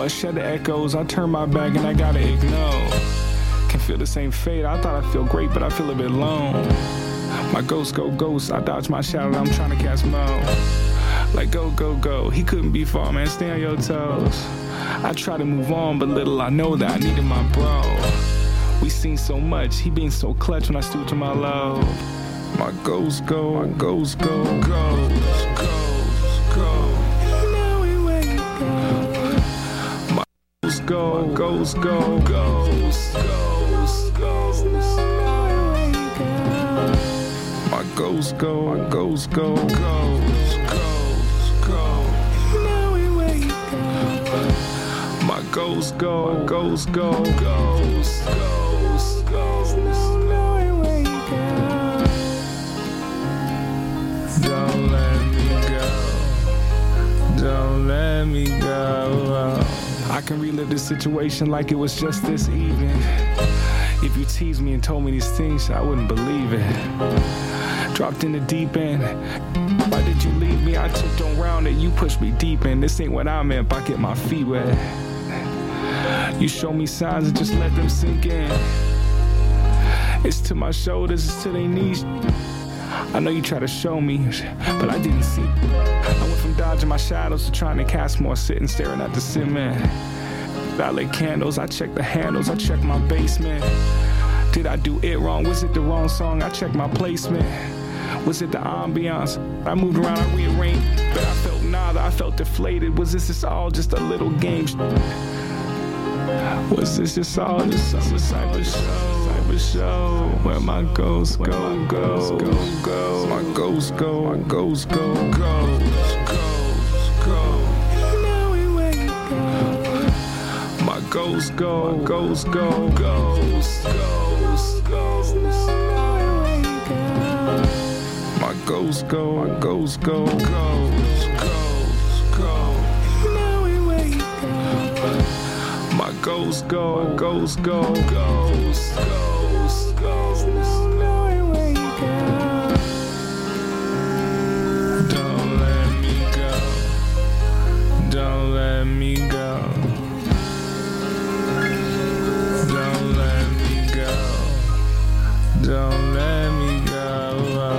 must shed the echoes. I turn my back and I gotta ignore. Can feel the same fate. I thought I feel great, but I feel a bit alone. My ghost go ghost. I dodge my shadow. I'm trying to cast Mo. Like go, go, go. He couldn't be far, man. Stay on your toes. I try to move on, but little I know that I needed my bro. We seen so much. He being so clutch when I stood to my love. My ghost go, my ghost go, ghost, ghost, go. My ghost go, ghost go, ghost, ghost, ghost. My ghost go, my ghost go, ghost, ghost, go. My ghost go, ghost go, ghost, ghost, ghost. Don't let me go. Don't let me go. I can relive this situation like it was just this evening. If you teased me and told me these things, I wouldn't believe it. Dropped in the deep end. Why did you leave me? I took on round it. You pushed me deep in. This ain't what I meant by get my feet wet. You show me signs and just let them sink in. It's to my shoulders, it's to their knees. I know you try to show me, but I didn't see. I went from dodging my shadows to trying to cast more, sitting staring at the cement. I lit candles, I checked the handles, I checked my basement. Did I do it wrong? Was it the wrong song? I checked my placement. Was it the ambiance? I moved around, I rearranged, but I felt nada, I felt deflated. Was this all just a little game? Was this just all just some cyber show? Where my ghost go, go, go, go. My ghost go, my ghost go, ghost, ghost, go. My ghost go, ghost go, ghost, ghost, ghost. My ghost go, my ghost go, ghost, ghost, go. My ghost go, ghost go, ghost, ghost, ghost. Don't let me go. Don't let me go. Don't let me go. Don't let me go.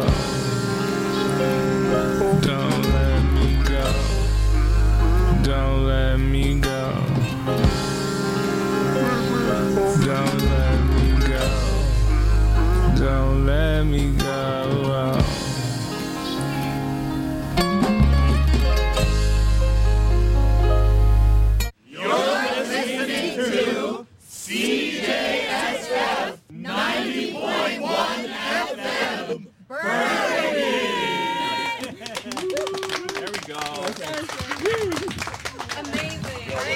Don't let me go. Don't let me go. Don't let me go. Don't let me go. You're listening to CJSF 90.1 FM, Burgundy. There we go. Amazing.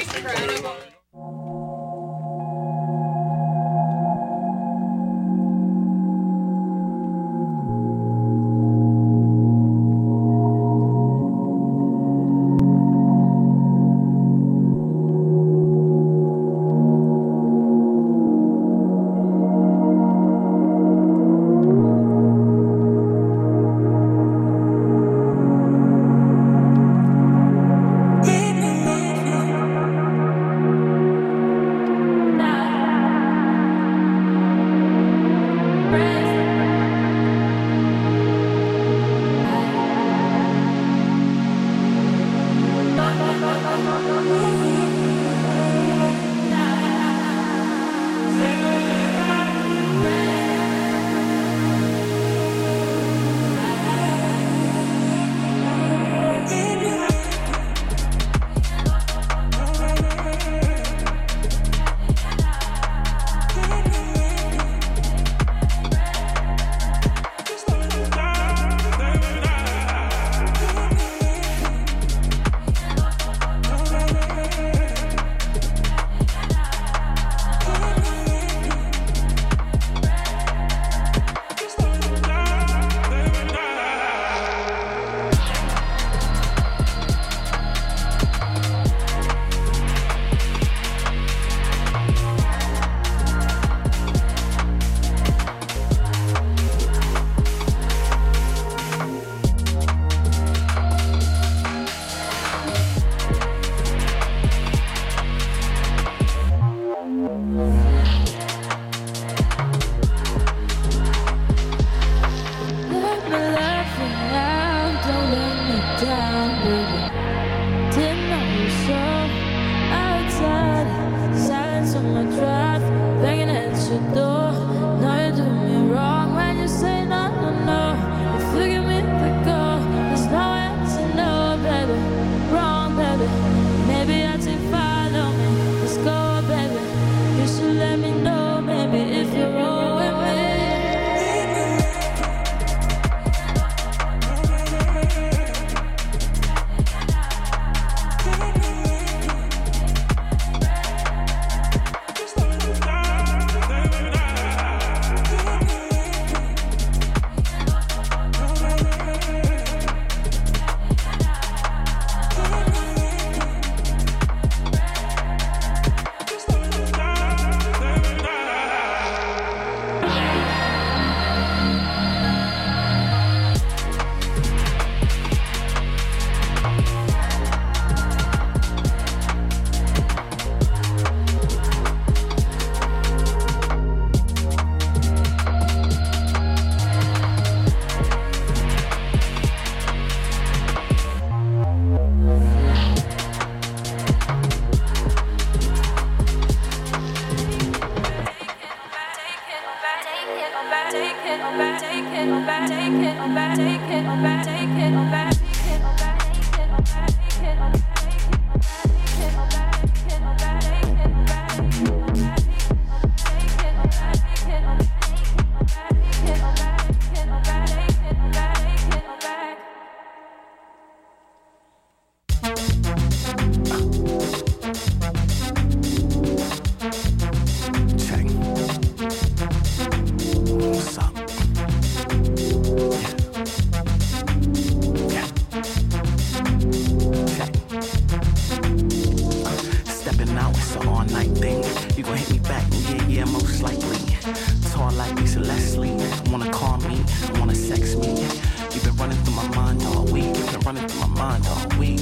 You gon' hit me back, yeah, most likely. Tall like Lisa Leslie. Wanna call me, wanna sex me. You've been running through my mind all week. You've been running through my mind all week.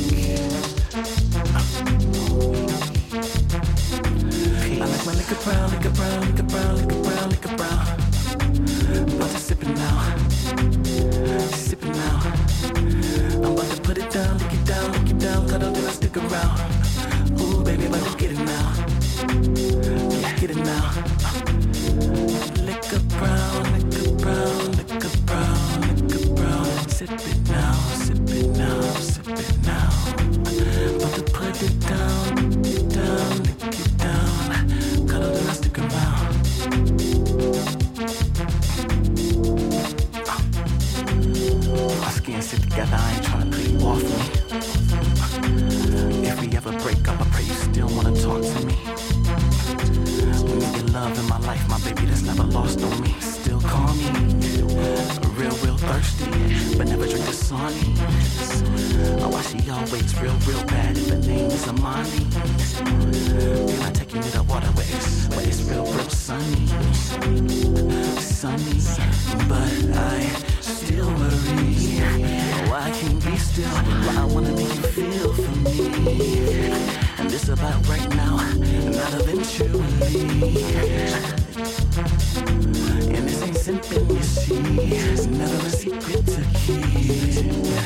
I like my liquor brown, liquor brown, liquor brown, liquor brown, liquor brown. About to sip it now, sip it now. I'm about to put it down, lick it down, lick it down. Cuddle till I stick around. Ooh, baby, about to get it now. Yeah, get it now. Liquor brown, liquor brown, liquor brown, liquor brown. Sip it now, sip it now, sip it now. About to put it down, lick it down. Cuddle till I stick around. Our skin sit together, I ain't tryna put you off me. If we ever break up, I pray you still wanna talk to me. When you get love in my life, my baby that's never lost on me. Still call me, real thirsty, but never drink the Sonny. Oh, why she always real bad if her name is Amani. Can I take you to the water where it's real sunny, but I still worry. Oh, I can't be still. I wanna make you feel for me. And this about right now, not eventually. And this ain't simple, you see. It's never a secret to keep.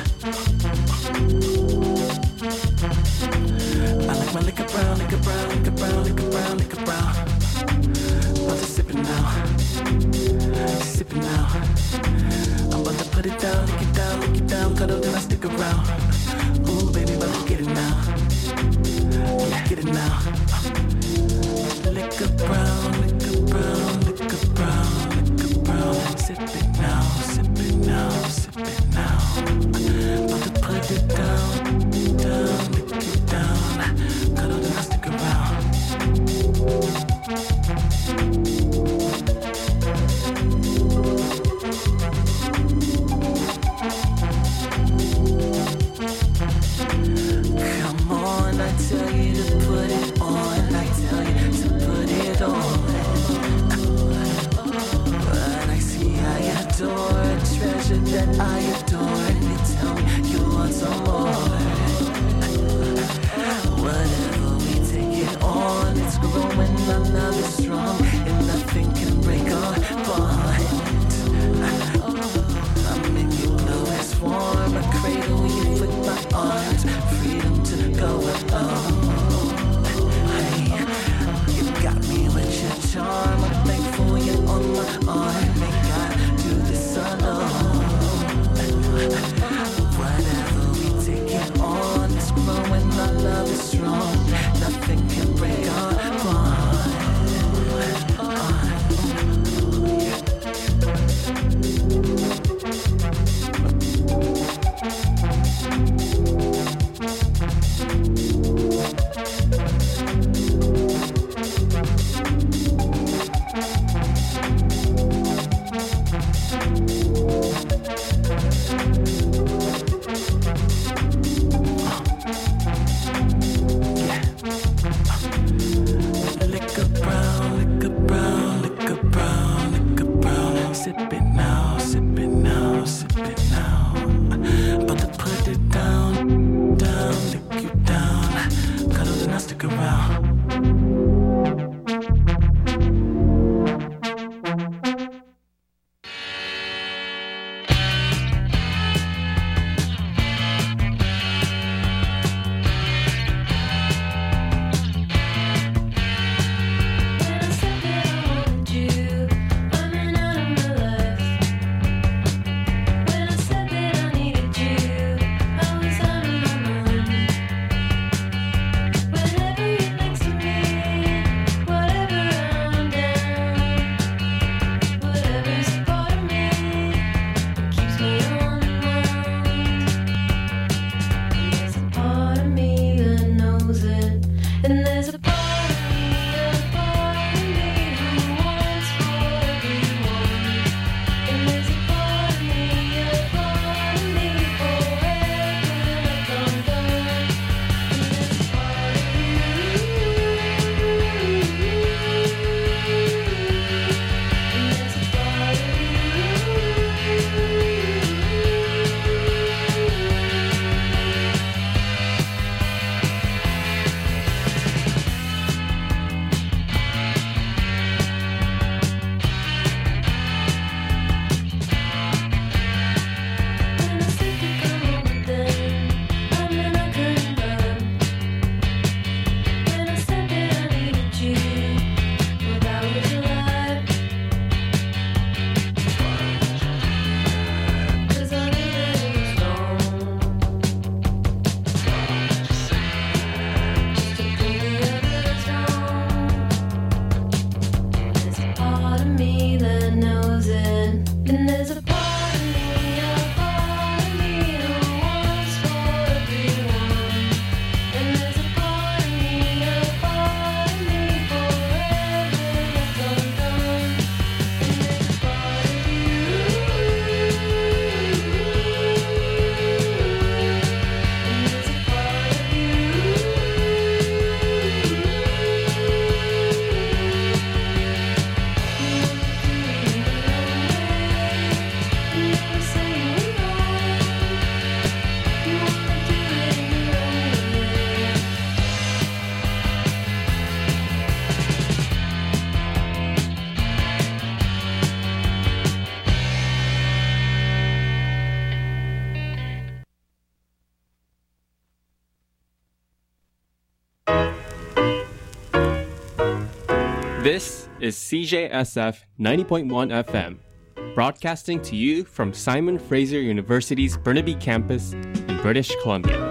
I like my liquor brown, liquor brown, liquor brown, liquor brown, liquor brown. About to sip it now, sip it now. I'm about to put it down, lick it down, lick it down. Cuddle till I stick around. Ooh, baby, about to get it now. Yeah, get it now. Liquor brown, liquor brown, liquor brown, liquor brown. Sip it now, sip it now, sip it now. About to put it down, lick it down. Cuddle till I stick around. Come on, I tell you to put it on. I tell you to put it on. But I see I adore a treasure that I adore. And you tell me you want some more. Whatever, we take it on. It's growing, our love is strong, and nothing can break our bond. I make you blow as warm. I cradle you with my arms. Freedom to go alone. Hey, you got me with your charm. I'm thankful you're on my arm. Make I do this alone. Whatever, we take it on. It's growing, our love is strong. Nothing can break our bond. Liquor brown, liquor brown, liquor brown, liquor brown. Sip it now, sip it now, sip it now. About to put it down, lick you down. Cuddle and I stick around. Whenever it makes This is CJSF 90.1 FM, broadcasting to you from Simon Fraser University's Burnaby campus in British Columbia.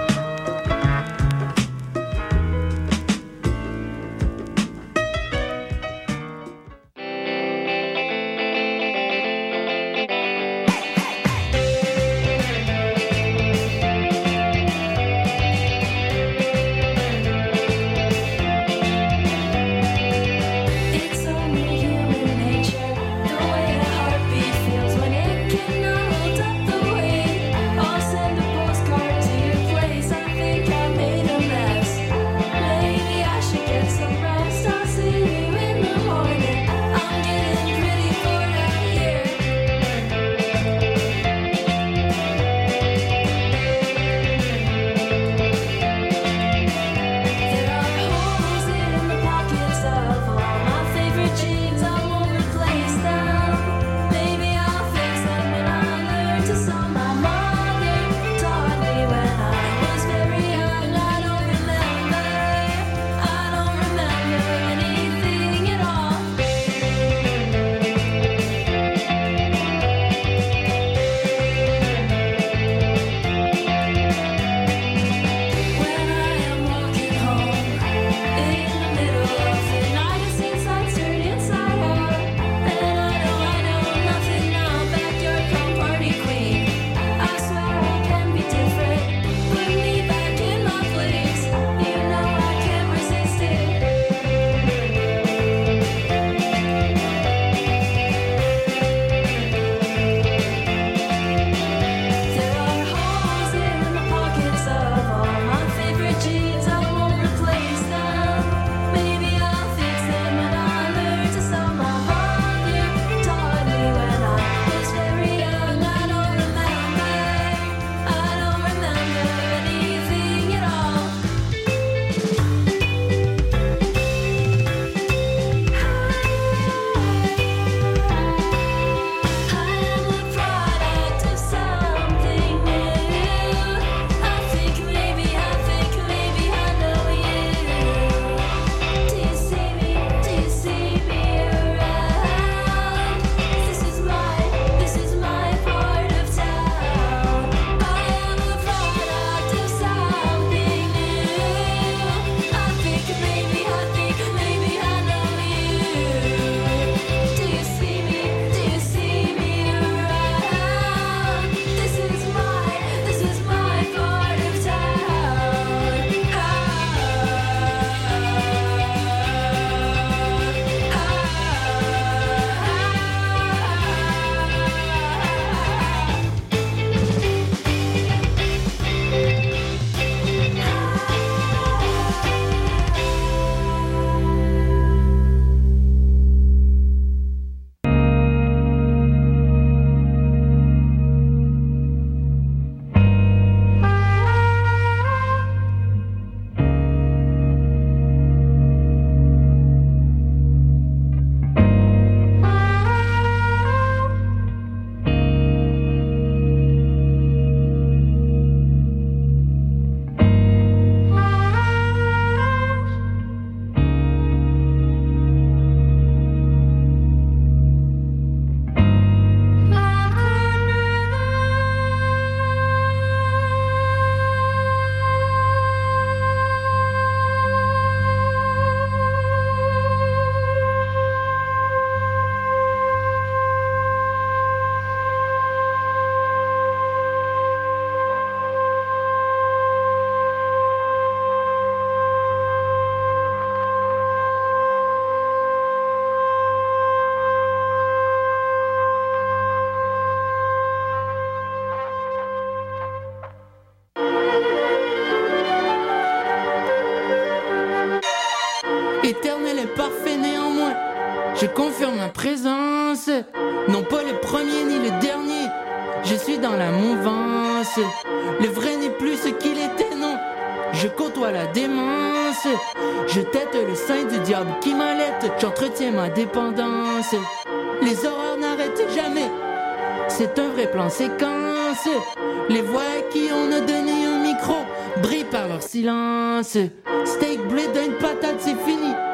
Éternel et parfait néanmoins, je confirme ma présence. Non pas le premier ni le dernier, je suis dans la mouvance. Le vrai n'est plus ce qu'il était, non. Je côtoie la démence. Je tête le sein du diable qui m'allait. J'entretiens ma dépendance. Les horreurs n'arrêtent jamais. C'est un vrai plan séquence. Les voix à qui on a donné un micro brillent par leur silence. Steak blé d'une patate, c'est fini.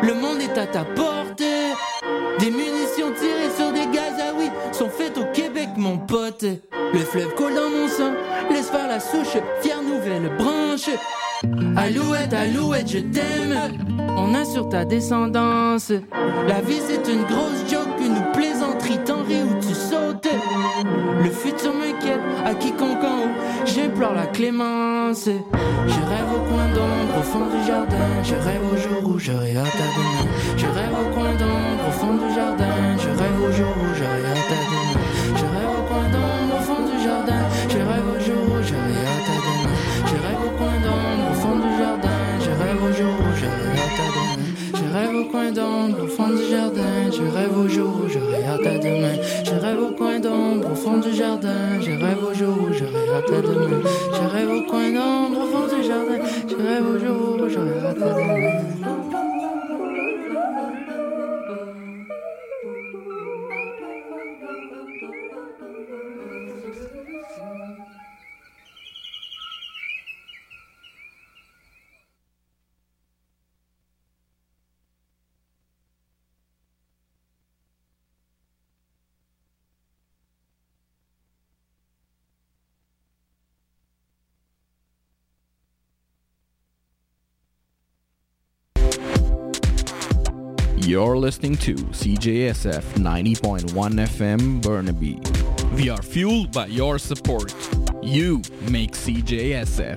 Le monde est à ta portée. Des munitions tirées sur des gaz, ah oui, sont faites au Québec, mon pote. Le fleuve coule dans mon sang, laisse faire la souche, fière nouvelle branche. Alouette, alouette, je t'aime. On assure ta descendance. La vie c'est une grosse joke, une plaisanterie, t'en ris ou tu sautes. Le futur m'inquiète, à quiconque en haut, j'implore la clémence. Je rêve au coin d'ombre, au fond du jardin. Je rêve au jour où j'aurai hâte à demain. Je rêve au coin d'ombre, au fond du jardin. Je rêve au jour où j'aurai hâte à demain. Je rêve au coin d'ombre, au fond du jardin. Je rêve au jour où j'aurai hâte à demain. Je rêve au coin d'ombre, au fond du jardin. Je rêve au jour où j'aurai hâte à demain. Je rêve au coin d'ombre, au fond du jardin. Je rêve au jour où j'aurai hâte à demain. Je rêve au coin d'ombre, au fond du jardin. Je rêve au jour où j'aurai hâte à demain. Je rêve au coin d'ombre, au fond du jardin. Je rêve au jour où j'aurai hâte à demain. You're listening to CJSF 90.1 FM Burnaby. We are fueled by your support. You make CJSF.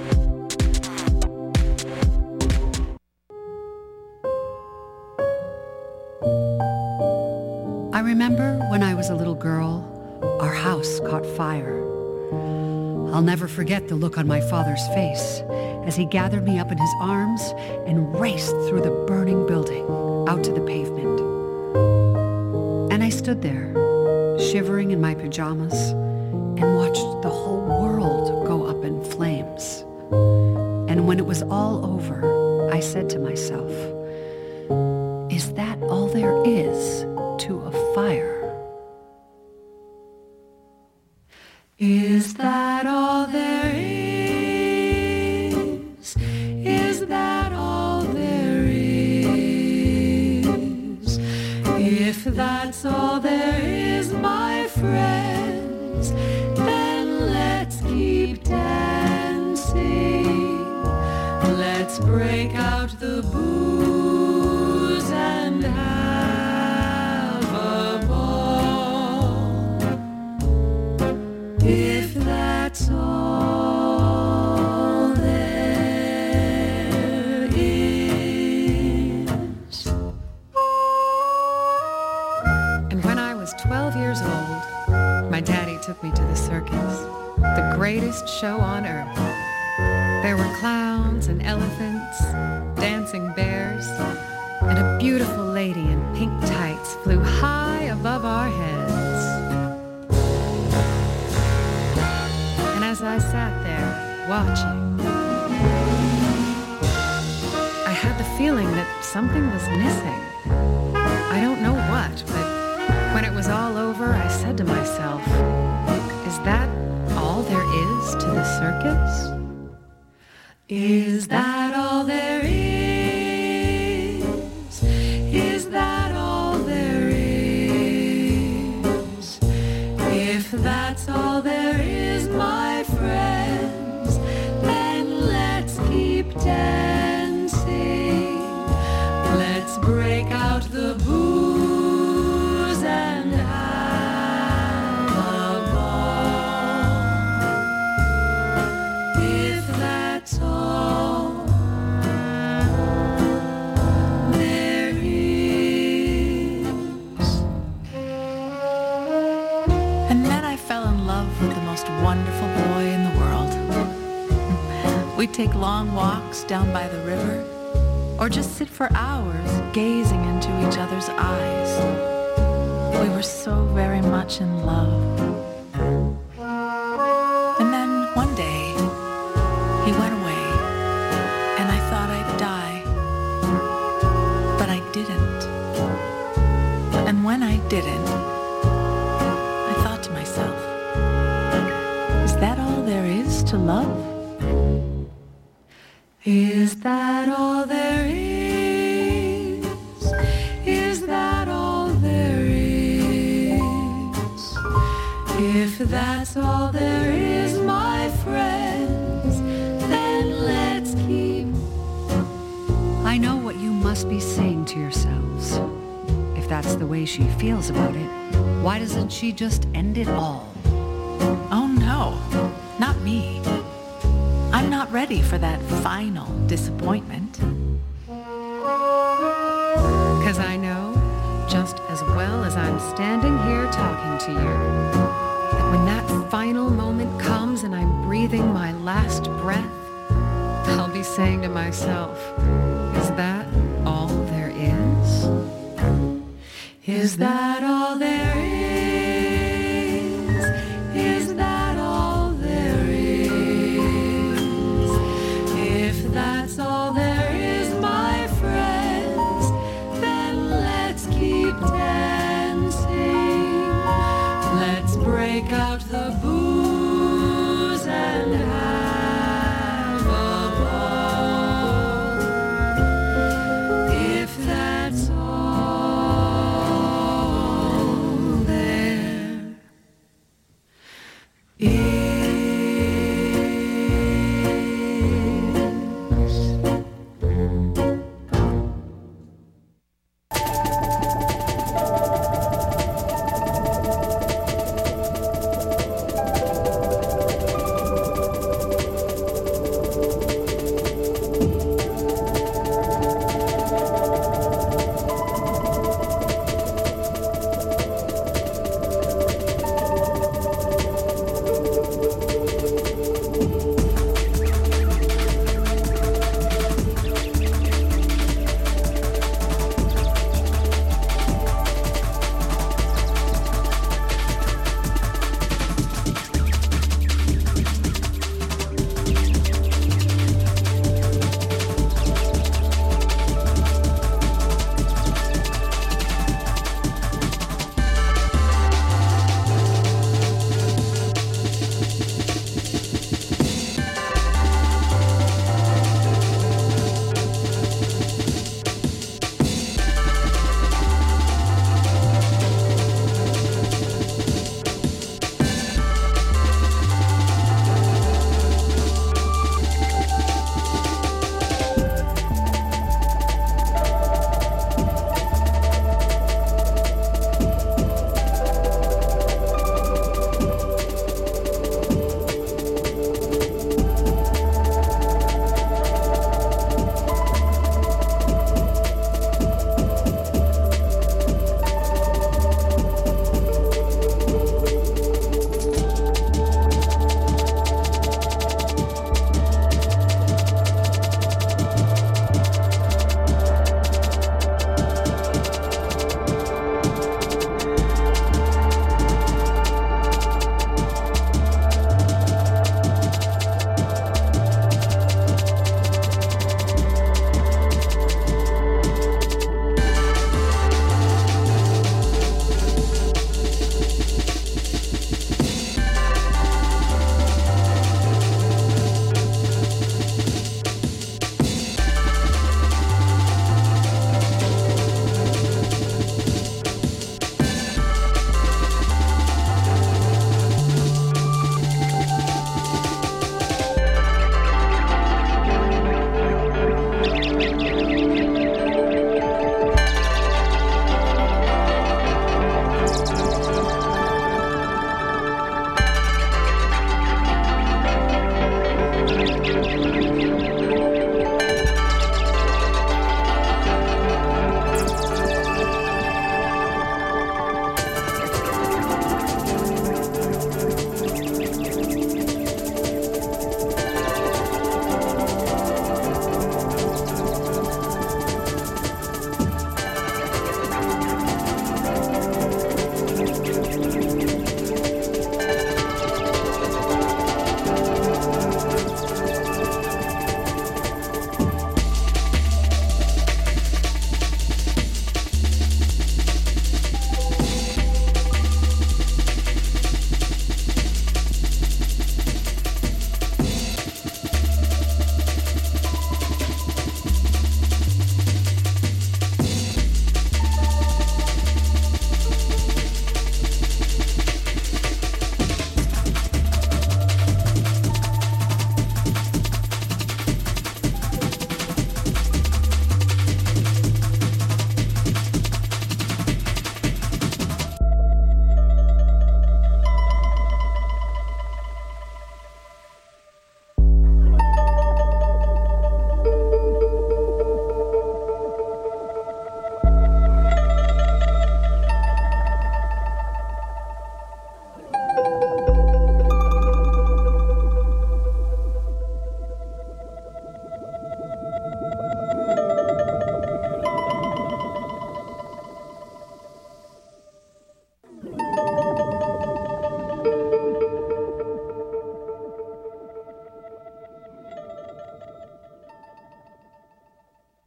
I remember when I was a little girl, our house caught fire. I'll never forget the look on my father's face as he gathered me up in his arms and raced through the burning building out to the pavement. And I stood there, shivering in my pajamas, and watched the whole world go up in flames. And when it was all over, I said to myself, is that all there is to a fire? Is that all there is? Is that all there is? If that's all there is, my friends, then let's keep dancing. Let's break out the booze and have a ball. If that's all there is. And when I was 12 years old, my daddy took me to the circus, the greatest show on earth. There were clowns and elephants, dancing bears, and a beautiful lady in pink tights flew high above our heads. And as I sat there watching, I had the feeling that something was missing. I don't know what, but when it was all over, I said to myself, is that all there is to the circus? Is that all there is? Is that all there is? If that's all there is, my friends, then let's keep dancing. Let's break out the booze and have a ball. If that's all there is. And then I fell in love with the most wonderful boy in the world. We'd take long walks down by the river, or just sit for hours gazing into each other's eyes. We were so very much in love. And then one day, he went away, and I thought I'd die. But I didn't. And when I didn't, I thought to myself, is that all there is to love? Is that all there is? that's all there is, my friends, then let's keep. I know what you must be saying to yourselves. If that's the way she feels about it, why doesn't she just end it all? Oh no, not me. I'm not ready for that final disappointment. 'Cause I know, just as well as I'm standing here talking to you, that when that final moment comes and I'm breathing my last breath, I'll be saying to myself, is that all there is? Is that all